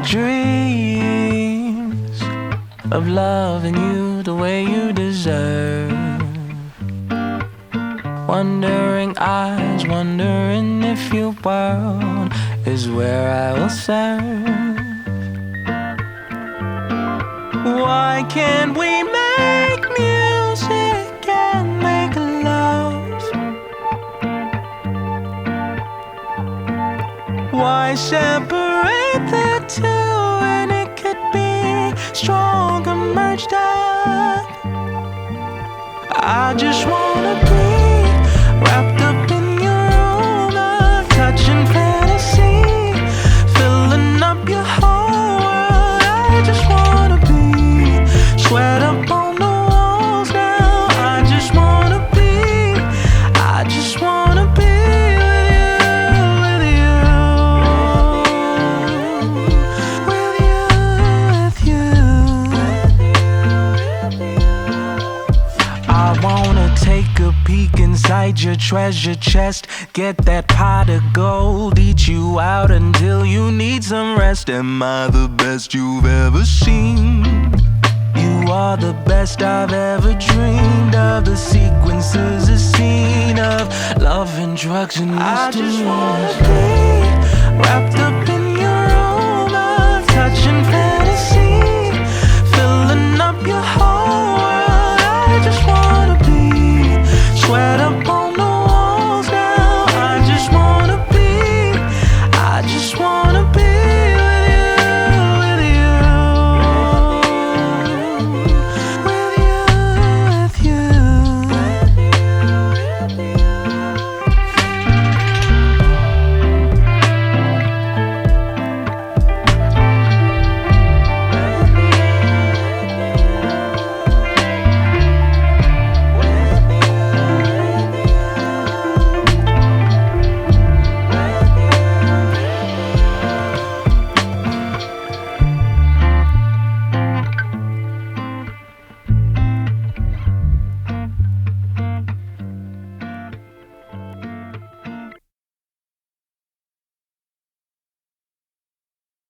dreams of loving you the way you deserve. Wondering eyes, wondering if your world is where I will serve. Why can't we make music and make love? Why separate the two when it could be stronger merged up? I just wanna be wrapped up in your armor, touching fantasy, filling up your whole world. I just wanna be sweat up on the walls now. I just wanna be with you, with you. I wanna take a peek inside your treasure chest, get that pot of gold, eat you out until you need some rest. Am I the best you've ever seen? You are the best I've ever dreamed of. The sequences, a scene of love and drugs and mystery. I just wanna be wrapped up in